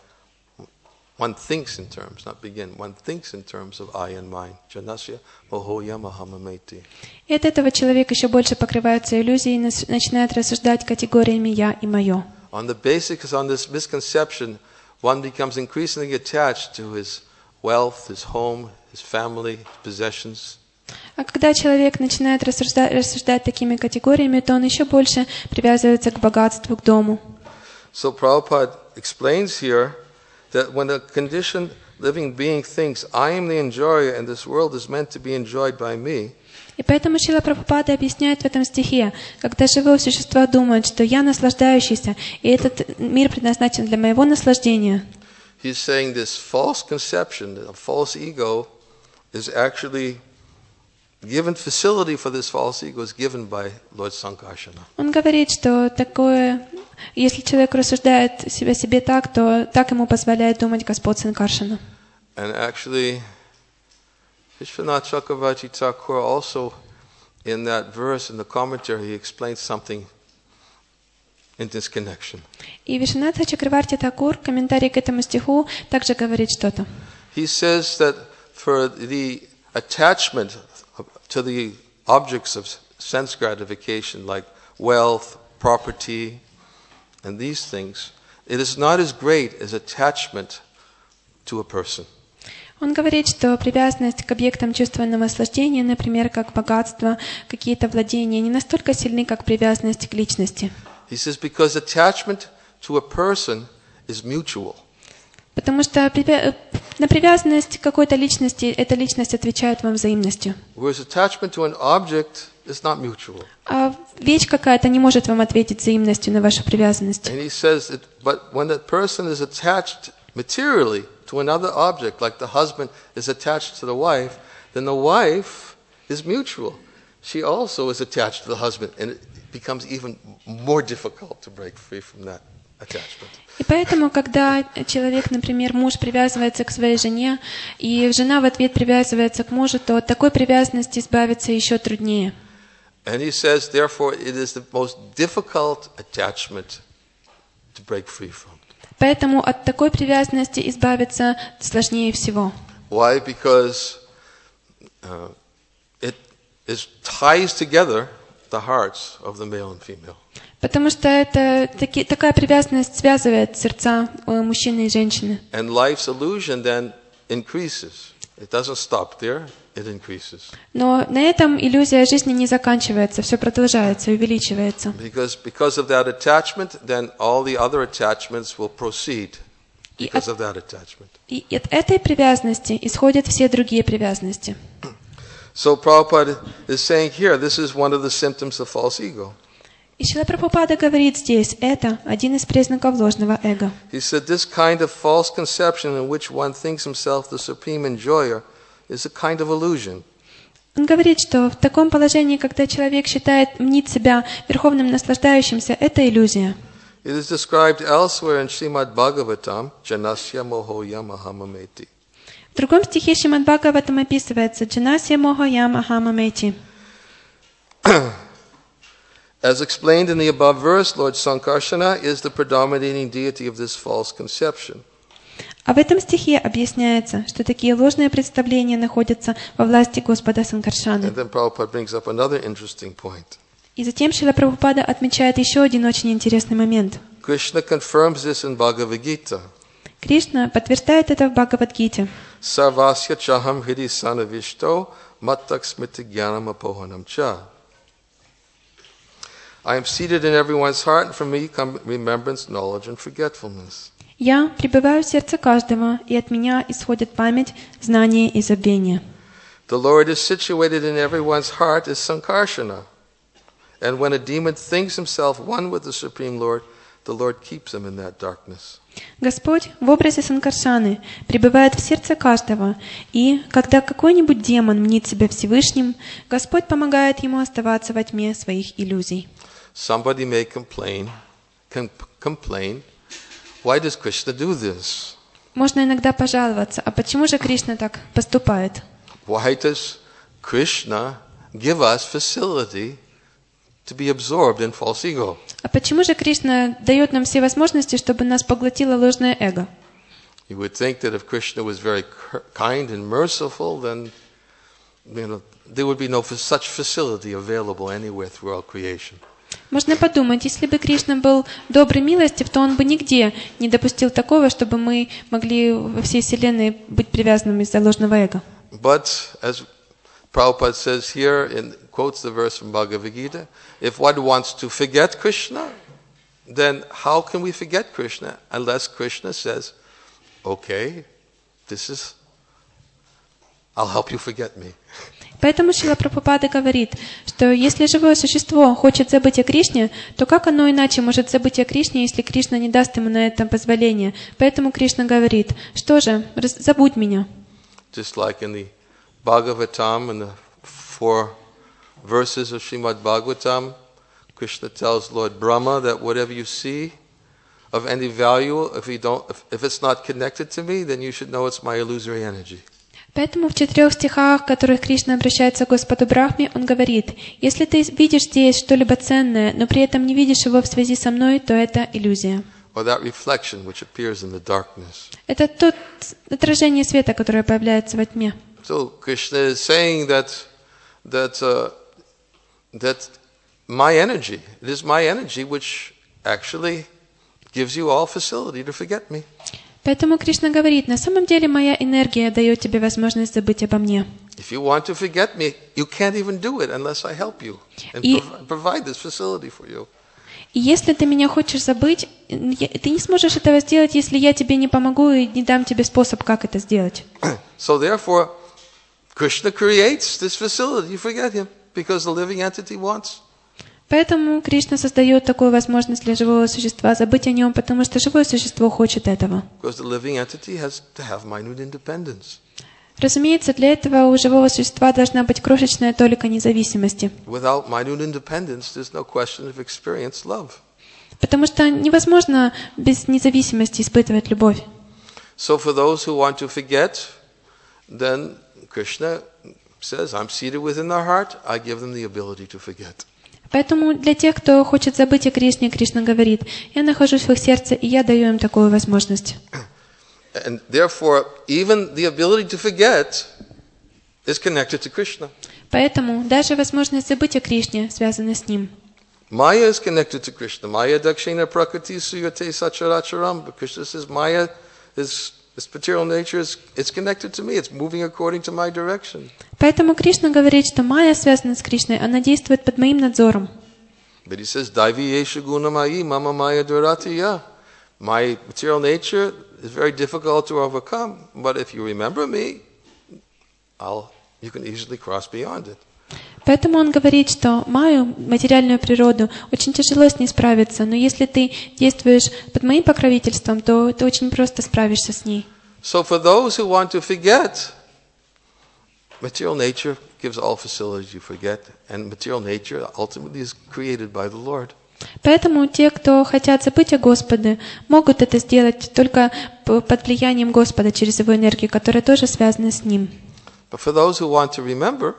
One thinks in terms, not begin. One thinks in terms of I and mine. Janasya mohoyam ahamameti. И от этого человек еще больше покрывается иллюзией и начинает рассуждать категориями «я» и «моё». On this misconception, one becomes increasingly attached to his wealth, his home, his family, his possessions. А когда человек начинает рассуждать такими категориями, то он еще больше привязывается к богатству, к дому. So Prabhupada explains here that when a conditioned living being thinks, I am the enjoyer and this world is meant to be enjoyed by me, И поэтому Шрила Прабхупада объясняет в этом стихе, когда живые существа думают, что я наслаждающийся, и этот мир предназначен для моего наслаждения. He's saying this false conception, a false ego, is actually given facility for this false ego is given by Lord Sankarsana. Он говорит, что такое, если человек рассуждает о себе так, то так ему позволяет думать Господь Санкаршана. And actually, Vishwanath Chakravarti Thakur also, in that verse, in the commentary, he explains something in this connection. И Вишванатха Чакраварти Такур, комментарий к этому стиху, также говорит что-то. He says that for the attachment to the objects of sense gratification, like wealth, property, and these things, it is not as great as attachment to a person. Он говорит, что привязанность к объектам чувственного наслаждения, например, как богатство, какие-то владения, не настолько сильны, как привязанность к личности. He says because attachment to a person is mutual. Потому что на привязанность к какой-то личности эта личность отвечает вам взаимностью. Whereas attachment to an object is not mutual. А вещь какая-то не может вам ответить взаимностью на вашу привязанность. And he says that, but when that person is attached materially to another object, like the husband is attached to the wife, then the wife is mutual. She also is attached to the husband, and it becomes even more difficult to break free from that attachment. И поэтому, когда человек, например, муж привязывается к своей жене, и жена в ответ привязывается к мужу, то от такой привязанности избавиться еще труднее. And he says, therefore, it is the most difficult attachment to break free from. Поэтому от такой привязанности избавиться сложнее всего. Why? Because it ties together the hearts of the male and female. Потому что такая привязанность связывает сердца мужчины и женщины. And life's illusion then increases. It doesn't stop there, it increases. Но на этом иллюзия жизни не заканчивается, все продолжается, увеличивается. Because of that attachment, then all the other attachments will proceed because of that attachment. И от этой привязанности исходят все другие привязанности. So Prabhupada is saying here, this is one of the symptoms of false ego. И Шрила Прабхупада говорит здесь, это один из признаков ложного эго. He said this kind of false conception in which one thinks himself the supreme enjoyer is a kind of illusion. Он говорит, что в таком положении, когда человек мнит себя верховным наслаждающимся, это иллюзия. It is described elsewhere in Srimad Bhagavatam, Janasya Mohoya Mahamameti. В другом стихе Шримад Бхагаватам описывается «Джанасья моха махамамети». As explained in the above verse, Lord Sankarsana is the predominating deity of this false conception. А в этом стихе объясняется, что такие ложные представления находятся во власти Господа Санкаршаны. And then Prabhupada brings up another interesting point. И затем Шрила Прабхупада отмечает еще один очень интересный момент. Krishna confirms this in Bhagavad Gita. Кришна подтверждает это в Бхагавад-гите. Sarvasya chaham hidi sanavishto mattak smriti jnanam apohanam cha. I am seated in everyone's heart, and from me come remembrance, knowledge, and forgetfulness. Я пребываю в сердце каждого, и от меня исходит память, знание и забвение. The Lord is situated in everyone's heart as Sankarshana. And when a demon thinks himself one with the Supreme Lord, the Lord keeps him in that darkness. Господь в образе Санкаршаны пребывает в сердце каждого, и когда какой-нибудь демон мнит себя Всевышним, Господь помогает ему оставаться во тьме своих иллюзий. Somebody may complain, why does Krishna do this? Можно иногда пожаловаться, а почему же Кришна так поступает? Why does Krishna give us facility to be absorbed in false ego? А почему же Кришна дает нам все возможности, чтобы нас поглотило ложное эго? You would think that if Krishna was very kind and merciful, then there would be no such facility available anywhere throughout creation. Можно подумать, если бы Кришна был добрый, милостив, то он бы нигде не допустил такого, чтобы мы могли во всей вселенной быть привязанными из-за ложного эго. But as Prabhupada says here, and quotes the verse from Bhagavad Gita, if one wants to forget Krishna, then how can we forget Krishna unless Krishna says, okay, I'll help you forget me. Поэтому Шрила Прабхупада говорит, что если живое существо хочет забыть о Кришне, то как оно иначе может забыть о Кришне, если Кришна не даст ему на это позволение? Поэтому Кришна говорит, что же, забудь меня. Just like in the Bhagavatam, in the 4 verses of Srimad Bhagavatam, Krishna tells Lord Brahma that whatever you see of any value, if it's not connected to me, then you should know it's my illusory energy. Поэтому в 4 стихах, в которых Кришна обращается к Господу Брахме, он говорит, если ты видишь здесь что-либо ценное, но при этом не видишь его в связи со мной, то это иллюзия. Or that reflection which appears in the darkness. Это то отражение света, которое появляется во тьме. So Krishna is saying that my energy, it is my energy which actually gives you all facility to forget me. Поэтому Кришна говорит, на самом деле моя энергия дает тебе возможность забыть обо мне. If you want to forget me, you can't even do it unless I help you and provide this facility for you. И если ты меня хочешь забыть, ты не сможешь этого сделать, если я тебе не помогу и не дам тебе способ, как это сделать. So therefore, Krishna creates this facility. You forget him because the living entity wants. Поэтому Кришна создает такую возможность для живого существа забыть о нем, потому что живое существо хочет этого. Because the living entity has to have minute independence. Разумеется, для этого у живого существа должна быть крошечная толика независимости. Without minute independence, there's no question of experience love. Потому что невозможно без независимости испытывать любовь. So for those who want to forget, then Krishna says, I'm seated within their heart, I give them the ability to forget. Поэтому для тех, кто хочет забыть о Кришне, Кришна говорит: «Я нахожусь в их сердце, и я даю им такую возможность». And therefore, even the ability to forget is connected to Krishna. Поэтому даже возможность забыть о Кришне связана с Ним. Maya is connected to Krishna. Maya dakshina prakriti suyate sacharacharam. But Krishna says Maya is this material nature it's connected to me. It's moving according to my direction. Поэтому Кришна говорит, что Майя связана с Кришной, она действует под моим надзором. But he says, Daivi yesha gunamayi mama maya duratiya. My material nature is very difficult to overcome. But if you remember me, you can easily cross beyond it. Поэтому он говорит, что Майю, материальную природу, очень тяжело с ней справиться, но если ты действуешь под моим покровительством, то ты очень просто справишься с ней. So for those who want to forget, material nature gives all facility to forget, and material nature ultimately is created by the Lord. Поэтому те, кто хотят забыть о Господе, могут это сделать только под влиянием Господа, через Его энергию, которая тоже связана с Ним. But for those who want to remember,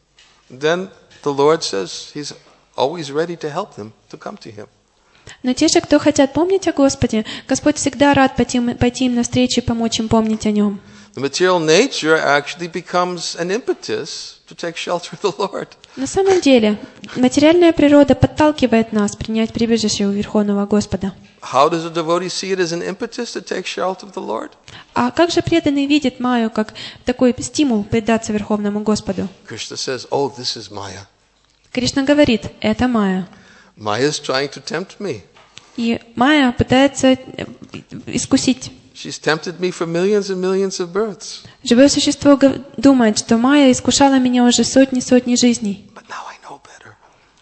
then the Lord says He's always ready to help them to come to Him. Но те же, кто хотят помнить о Господе, Господь всегда рад пойти им навстречу и помочь им помнить о Нем. The material nature actually becomes an impetus to take shelter of the Lord. На самом деле, материальная природа подталкивает нас принять прибежище у Верховного Господа. How does a devotee see it as an impetus to take shelter of the Lord? А как же преданный видит Майю как такой стимул предаться Верховному Господу? Krishna says, "Oh, this is Maya. Кришна говорит: это Майя. Maya is trying to tempt me. И Майя пытается искусить. She's tempted me for millions and millions of births. Живое существо думает, что Майя искушала меня уже сотни жизней. But now I know better.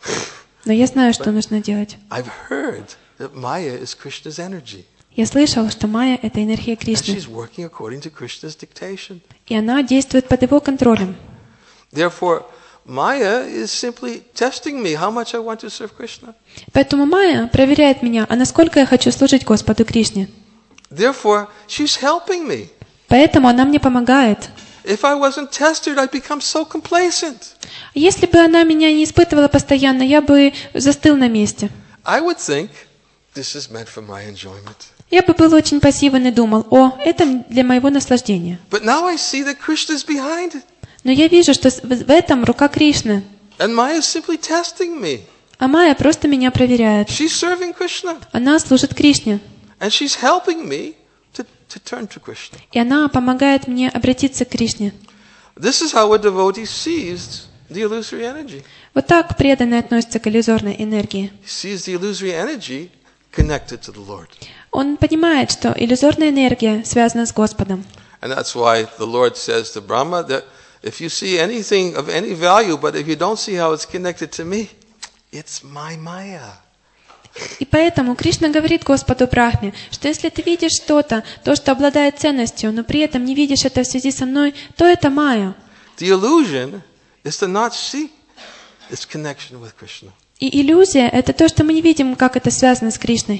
Но я знаю, что нужно делать. I've heard that Maya is Krishna's energy. Я слышал, что Майя — это энергия And Кришны. she's working according to Krishna's dictation. И она действует под его контролем. Therefore, Maya is simply testing me how much I want to serve Krishna. Поэтому Майя проверяет меня, а насколько я хочу служить Господу Кришне. Therefore, she's helping me. Поэтому она мне помогает. If I wasn't tested, I'd become so complacent. Если бы она меня не испытывала постоянно, я бы застыл на месте. I would think, this is meant for my enjoyment. Я бы был очень пассивен и думал: о, это для моего наслаждения. But now I see that Krishna's behind it. Но я вижу, что в этом рука Кришны. And Maya's simply testing me. А Майя просто меня проверяет. She's serving Krishna. Она служит Кришне. And she's helping me to turn to Krishna. И она помогает мне обратиться к Кришне. This is how a devotee sees the illusory energy. Вот так преданный относится к иллюзорной энергии. He sees the illusory energy connected to the Lord. Он понимает, что иллюзорная энергия связана с Господом. And that's why the Lord says to Brahma that if you see anything of any value, but if you don't see how it's connected to me, it's my Maya. И поэтому Кришна говорит Господу Брахме, что если ты видишь что-то, то, что обладает ценностью, но при этом не видишь это в связи со мной, то это Майя. The illusion is to not see its connection with Krishna. И иллюзия — это то, что мы не видим, как это связано с Кришной.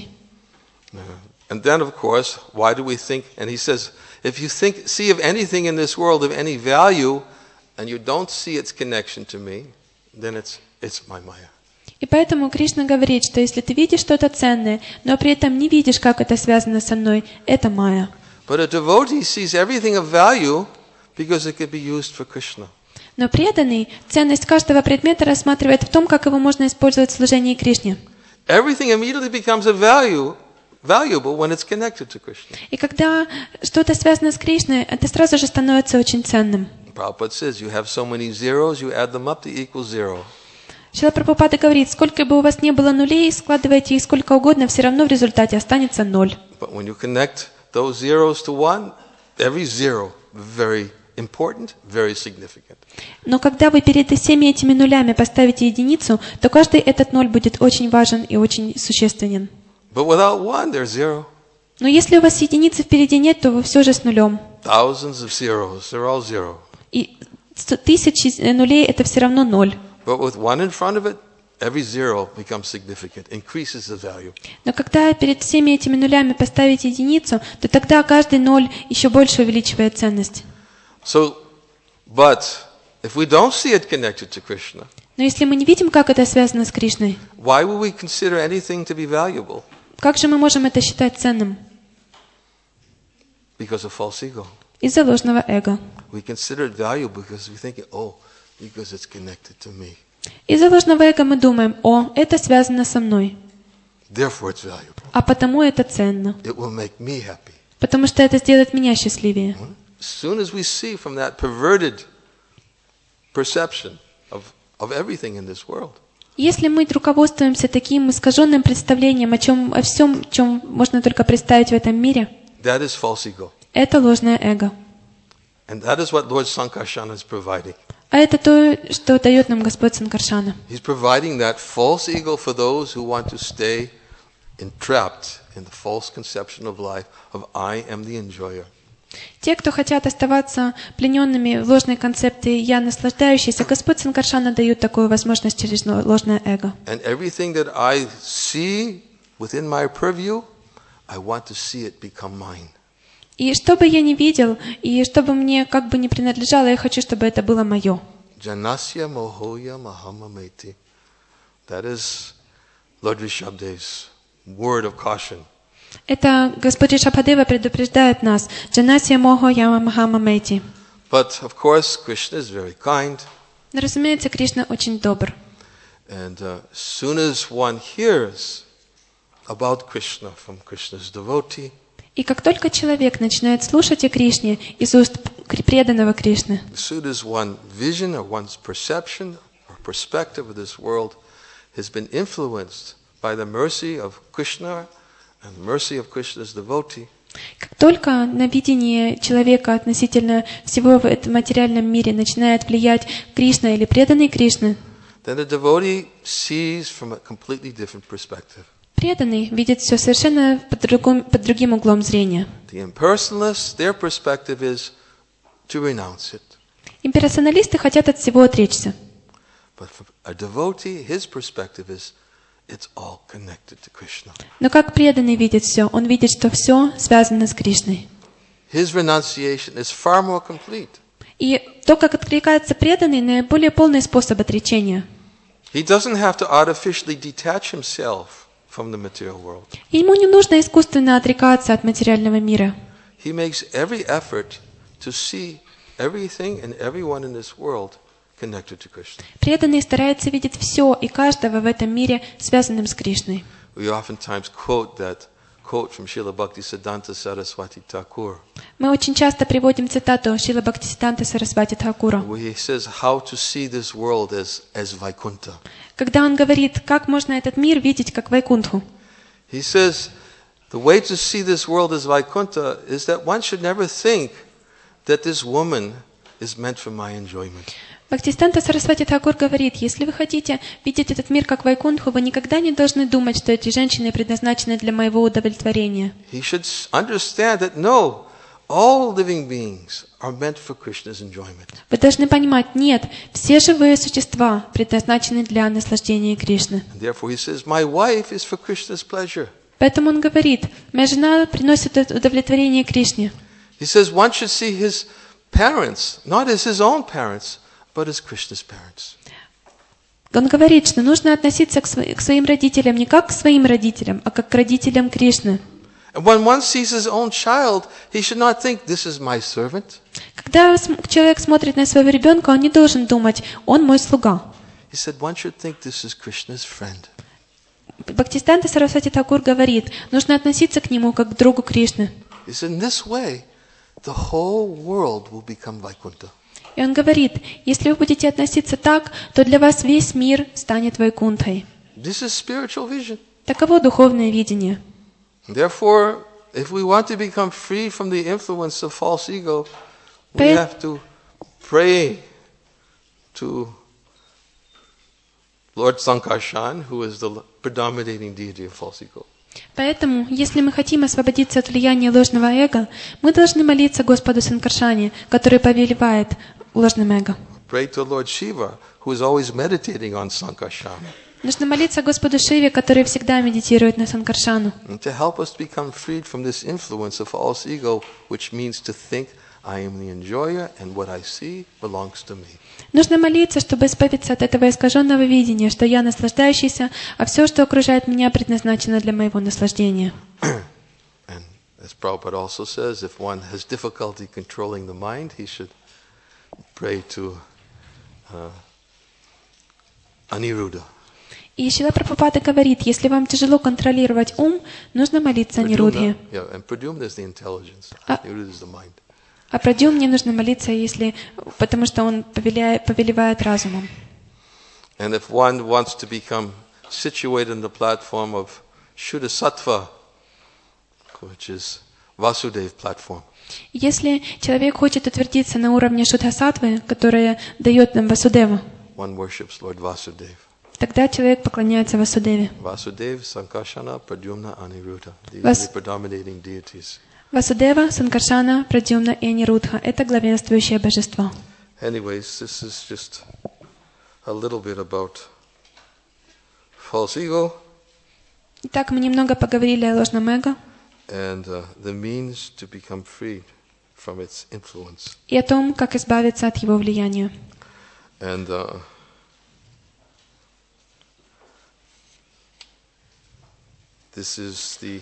And then, of course, why do we think? And he says, if you see of anything in this world of any value, and you don't see its connection to me, then it's my Maya. И поэтому Кришна говорит, что если ты видишь что-то ценное, но при этом не видишь, как это связано со мной, это Майя. But a devotee sees everything of value because it could be used for Krishna. Но преданный ценность каждого предмета рассматривает в том, как его можно использовать в служении Кришне. Everything immediately becomes valuable when it's connected to Krishna. И когда что-то связано с Кришной, это сразу же становится очень ценным. Prabhupada says, you have so many zeros, you add them up to equal zero. Шрила Прабхупада говорит, сколько бы у вас ни было нулей, складывайте их сколько угодно, все равно в результате останется ноль. But when you connect those zeros to one, every zero, very important, very significant. Но когда вы перед всеми этими нулями поставите единицу, то каждый этот ноль будет очень важен и очень существенен. But without one, there's zero. Но если у вас единицы впереди нет, то вы все же с нулем. Thousands of zeros, they're all zero. И тысячи нулей — это все равно ноль. But with one in front of it, every zero becomes significant, increases the value. Но когда перед всеми этими нулями поставить единицу, то тогда каждый ноль еще больше увеличивает ценность. So, but if we don't see it connected to Krishna, Но если мы не видим, как это связано с Кришной, Why would we consider anything to be valuable? как же мы можем это считать ценным? Because of false ego. Из-за ложного эго. We consider it valuable because we think, oh, because it's connected to me. Из-за ложного эго мы думаем: о, это связано со мной, Therefore it's valuable. а потому это ценно, It will make me happy. потому что это сделает меня счастливее. As soon as we see from that perverted perception of everything in this world, Если мы руководствуемся таким искаженным представлением о всем, чем можно только представить в этом мире, that is false ego. это ложное эго. And that is what Lord Sankarsana is providing. А это то, что дает нам Господь Санкаршана. He's providing that false ego for those who want to stay entrapped in the false conception of life of I am the enjoyer. Те, кто хотят оставаться плененными в ложной концепции «я наслаждающийся», Господь Санкаршана дает такую возможность через ложное эго. And everything that I see within my purview, I want to see it become mine. И что бы я ни видел, и что бы мне как бы ни принадлежало, я хочу, чтобы это было мое. Janasya mohoya mahamameti. That is Lord Rishabde's word of caution. Это Господь Ришабхадева предупреждает нас. «Джанасья мохо яма махама мэйти». But of course, Krishna is very kind. Но, разумеется, Кришна очень добр. And as soon as one hears about Krishna from Krishna's devotee, И как только человек начинает слушать о Кришне из уст преданного Кришны, as soon as one vision or one's perception or perspective of this world has been influenced by the mercy of Krishna and the mercy of Krishna's devotee, как только на видение человека относительно всего в этом материальном мире начинает влиять Кришна или преданный Кришны, then the devotee sees from a completely different perspective. преданный видит все совершенно под другим углом зрения. The impersonalists, their perspective is to renounce it. Имперсоналисты хотят от всего отречься. But for a devotee, his perspective is it's all connected to Krishna. Но как преданный видит все, он видит, что все связано с Кришной. His renunciation is far more complete. И то, как откликается преданный, наиболее полный способ отречения. He doesn't have to artificially detach himself from the material world. И ему не нужно искусственно отрекаться от материального мира. He makes every effort to see everything and everyone in this world connected to Krishna. Преданный старается видеть все и каждого в этом мире связанным с Кришной. We oftentimes quote that quote from Srila Bhaktisiddhanta Saraswati Thakur, Мы очень часто приводим цитату Шрила Бхактисиддханты Сарасвати Тхакура, where he says how to see this world as Vaikuntha. когда он говорит, как можно этот мир видеть как Вайкунтху. He says the way to see this world as Vaikuntha is that one should never think that this woman is meant for my enjoyment. Бхактисиддханта Сарасвати Тхакур говорит, если вы хотите видеть этот мир как Вайкунтху, вы никогда не должны думать, что эти женщины предназначены для моего удовлетворения. He should understand that no, all living beings are meant for Krishna's enjoyment. Вы должны понимать, нет, все живые существа предназначены для наслаждения Кришны. And therefore he says, my wife is for Krishna's pleasure. Поэтому он говорит, моя жена приносит удовлетворение Кришне. He says one should see his parents not as his own parents, but as Krishna's parents. Он говорит, что нужно относиться к своим родителям не как к своим родителям, а как к родителям Кришны. And when one sees his own child, he should not think, this is my servant. Когда человек смотрит на своего ребенка, он не должен думать, он мой слуга. He said one should think this is Krishna's friend. Бхактисиддханта Сарасвати Тхакур говорит, нужно относиться к нему как к другу Кришны. He said in this way, the whole world will become Vaikuntha. И он говорит, если вы будете относиться так, то для вас весь мир станет Вайкунтхой. This is spiritual vision. Таково духовное видение. Therefore, if we want to become free from the influence of false ego, we have to pray to Lord Sankarshan, who is the predominating deity of false ego. Поэтому, если мы хотим освободиться от влияния ложного эго, мы должны молиться Господу Санкаршане, который повелевает ложным эго. Pray to Lord Shiva, who is always meditating on Sankarsana. Нужно молиться Господу Шиве, который всегда медитирует на Санкаршану, And to help us become freed from this influence of false ego, which means to think, I am the enjoyer, and what I see belongs to me. Нужно молиться, чтобы избавиться от этого искаженного видения, что я наслаждающийся, а все, что окружает меня, предназначено для моего наслаждения. And as Prabhupada also says, if one has difficulty controlling the mind, he should pray to Aniruddha. И Шрила Прабхупада говорит, если вам тяжело контролировать ум, нужно молиться Анирудхе. Yeah, and Pradyumna is the intelligence. Aniruddha is the mind. А про Дюм мне нужно молиться, потому что он повелевает разумом. And if one wants to become situated in the platform of Shuddha Sattva, which is Vasudev platform, Если человек хочет утвердиться на уровне Шудхасаттвы, которая дает нам Васудева, one worships Lord Vasudev. тогда человек поклоняется Васудеве. Vasudev, Sankarsana, Pradyumna, Aniruddha. These are the predominating deities. Васудева, Санкаршана, Прадьюмна и Анирудха — это главенствующее божество. Anyways, this is just a little bit about false ego. Итак, мы немного поговорили о ложном эго And the means to become freed from its influence. и о том, как избавиться от его влияния. And this is the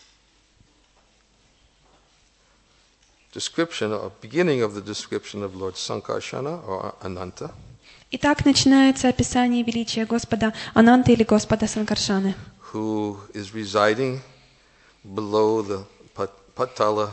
description, or beginning of the description of Lord Sankarsana or Ananta. Итак, начинается описание величия Господа Ананты или Господа Санкаршаны, Who is residing below the Patala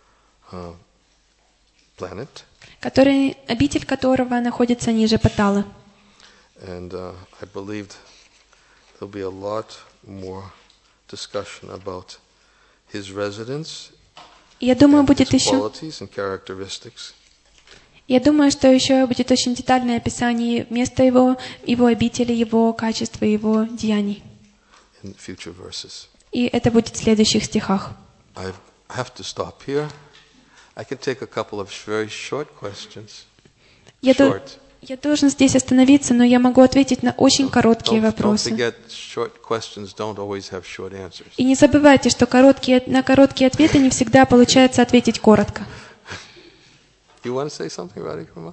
planet. обитель которого находится ниже Паталы. And I believe there'll be a lot more discussion about his residence, Я думаю, his будет еще... qualities and characteristics. Я думаю, что еще будет очень детальное описание места его обители, его качества, его деяний. In future verses. И это будет в следующих стихах. I have to stop here. I can take a couple of very short questions. Я должен здесь остановиться, но я могу ответить на очень короткие вопросы. Don't forget, short questions don't always have short answers. И не забывайте, что на короткие ответы не всегда получается ответить коротко. You want to say something, Radhikrama?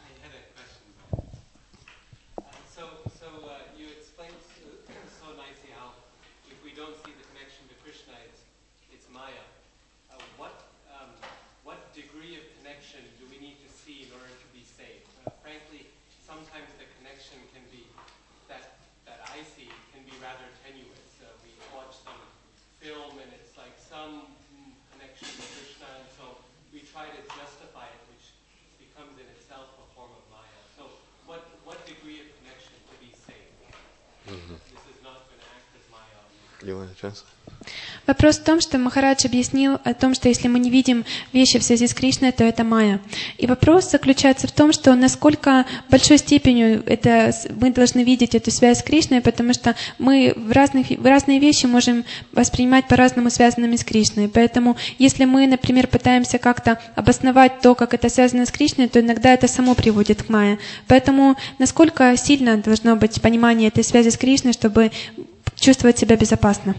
You want to translate? Вопрос в том, что Махарадж объяснил о том, что если мы не видим вещи в связи с Кришной, то это майя. И вопрос заключается в том, что насколько большой степенью мы должны видеть эту связь с Кришной, потому что мы в разные вещи можем воспринимать по-разному связанными с Кришной. Поэтому если мы, например, пытаемся как-то обосновать то, как это связано с Кришной, то иногда это само приводит к майя. Поэтому насколько сильно должно быть понимание этой связи с Кришной, чтобы чувствовать себя безопасно.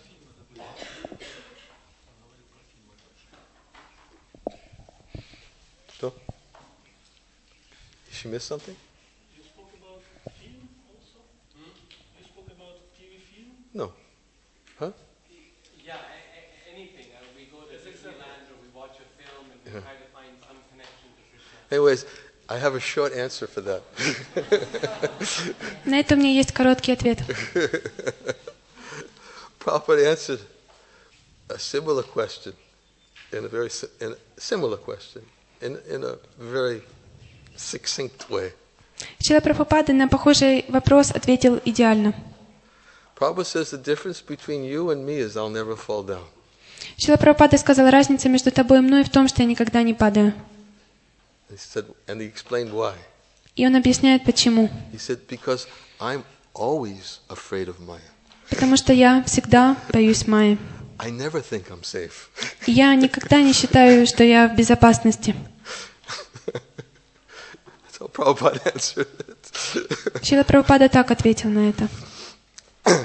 Что? Did she miss something? You spoke about film also? You spoke about TV film? No. Huh? Yeah, anything. We go to Disneyland or we watch a film and we try to find some connection to Krishna. Anyways, I have a short answer for that. На это у меня есть короткий ответ. Prabhupada answered a similar question in a very succinct way. Шрила Прабхупада на похожий вопрос ответил идеально. Prabhupada says the difference between you and me is I'll never fall down. Шрила Прабхупада сказал, разница между тобой и мной в том, что я никогда не падаю. And he explained why. И он объясняет, почему. He said, because I'm always afraid of Maya. Потому что я всегда боюсь майи. I never think I'm safe. И я никогда не считаю, что я в безопасности. That's how Prabhupada answered it. Шрила Прабхупада так ответил на это.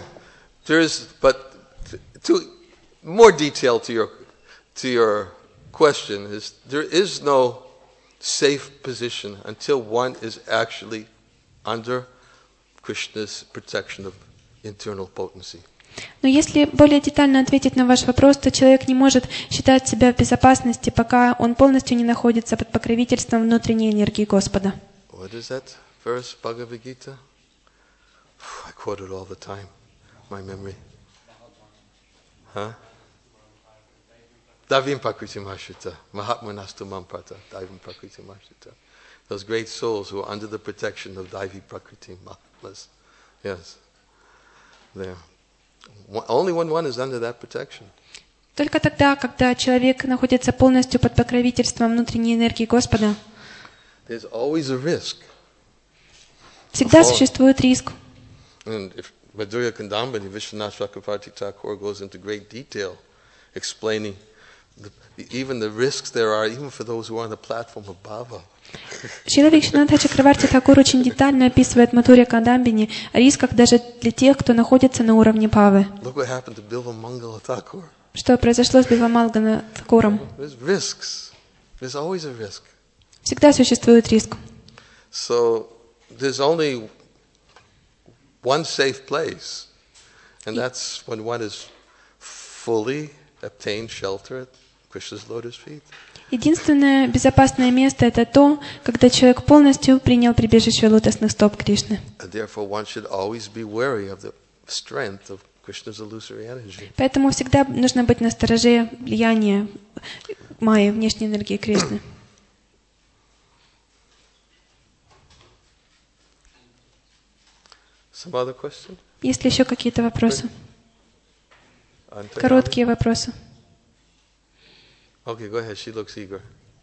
But to more detail to your question is, there is no safe position until one is actually under Krishna's protection of internal potency. Но если более детально ответить на ваш вопрос, то человек не может считать себя в безопасности, пока он полностью не находится под покровительством внутренней энергии Господа. What is that verse, Bhagavad Gita? I quote it all the time, my memory. Huh? Davim Prakritim Ashrita, Mahatma Nastu Mamprata, Davim Prakritim Ashrita. Those great souls who are under the protection of Daivi Prakritim Mahatmas. Yes. There. Only when one is under that protection. Только тогда, когда человек находится полностью под покровительством внутренней энергии Господа, There's always a risk. всегда существует риск. And if Madhurya Kandambani, Vishwanath Chakravarti Thakur goes into great detail explaining even the risks there are, even for those who are on the platform of bhava. Шрила Викшанатха Чакраварти Тхакур очень детально описывает Мадхурья Кандамбини о рисках даже для тех, кто находится на уровне бхавы. Look what happened to Bilva Mangala Thakur. Что произошло с Бивамангана Тхакуром? There's risks. There's always a risk. Всегда существует риск. So there's only one safe place, and that's when one is fully obtained shelter at Krishna's lotus feet. Единственное безопасное место — это то, когда человек полностью принял прибежище лотосных стоп Кришны. And therefore one should always be wary of the strength of Krishna's illusory energy. Поэтому всегда нужно быть настороже влияния майи, внешней энергии Кришны. Some other question? Есть ли еще какие-то вопросы? Короткие вопросы. Okay, go ahead. She looks eager.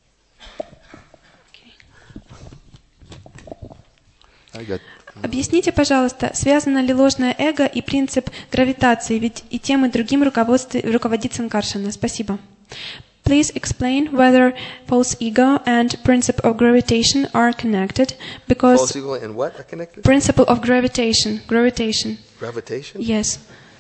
Объясните, пожалуйста, связано ли ложное эго и принцип гравитации, ведь и тем, и другим руководит Санкаршана. Спасибо. Please explain whether false ego and principle of gravitation are connected, because False ego and what are connected? principle of gravitation. Gravitation? Yes.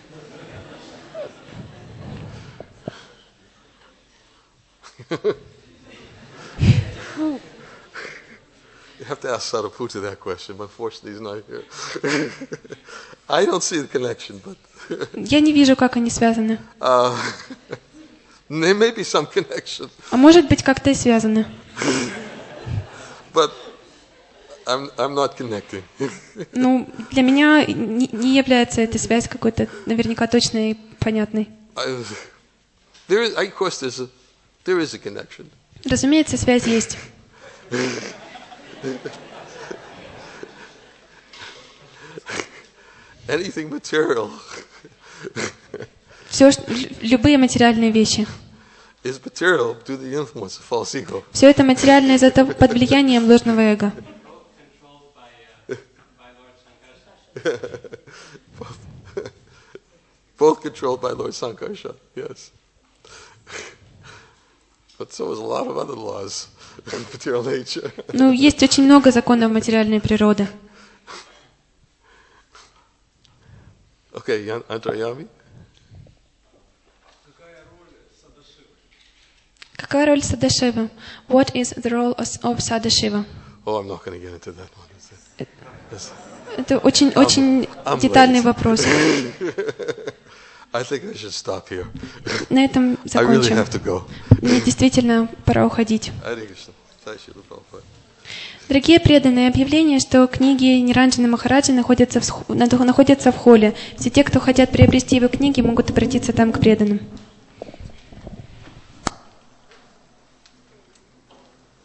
You have to ask Sariputta that question, but unfortunately he's not here. I don't see the connection, but Я не вижу, как они связаны. there may be some connection, А может быть, как-то и связаны. but I'm not connecting. Ну, для меня не является эта связь какой-то наверняка точной и понятной. Of course, there is a connection. Разумеется, связь есть. Anything material Все, любые материальные вещи. is material due to the influence of false ego. Все это материальное из-за того, под влиянием ложного эго. Both controlled by Lord Sankarsha, yes. But so is a lot of other laws in material nature. Ну, есть очень много законов материальной природы. Okay, Antaryami? Какая роль Садашивы? What is the role of Sadashiva? Oh, I'm not going to get into that one. Это очень детальный вопрос. I think I should stop here. На этом I really закончим. have to go. Мне действительно пора уходить. Hare Krishna. Jai Srila Prabhupada. Дорогие преданные, объявление, что книги Ниранджана Махараджи находятся в холле. Все те, кто хотят приобрести его книги, могут обратиться там к преданным.